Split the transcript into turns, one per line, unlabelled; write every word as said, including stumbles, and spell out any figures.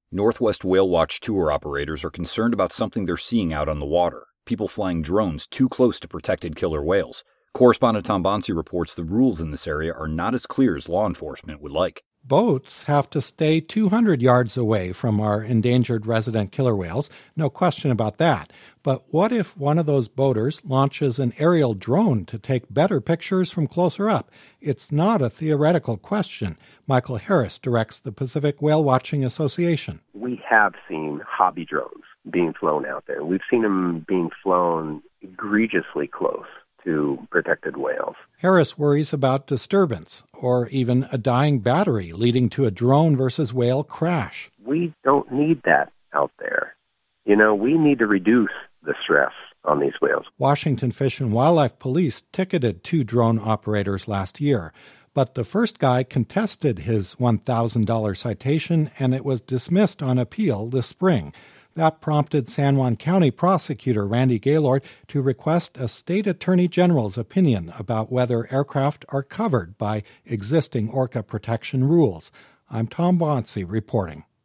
Northwest Whale Watch tour operators are concerned about something they're seeing out on the water, people flying drones too close to protected killer whales. Correspondent Tom Bonsi reports the rules in this area are not as clear as law enforcement would like.
Boats have to stay two hundred yards away from our endangered resident killer whales, no question about that. But what if one of those boaters launches an aerial drone to take better pictures from closer up? It's not a theoretical question. Michael Harris directs the Pacific Whale Watching Association.
We have seen hobby drones being flown out there. We've seen them being flown egregiously close to protected whales.
Harris worries about disturbance or even a dying battery leading to a drone versus whale crash.
We don't need that out there. You know, we need to reduce the stress on these whales.
Washington Fish and Wildlife Police ticketed two drone operators last year, but the first guy contested his one thousand dollars citation and it was dismissed on appeal this spring. That prompted San Juan County prosecutor Randy Gaylord to request a state attorney general's opinion about whether aircraft are covered by existing orca protection rules. I'm Tom Bonsi reporting.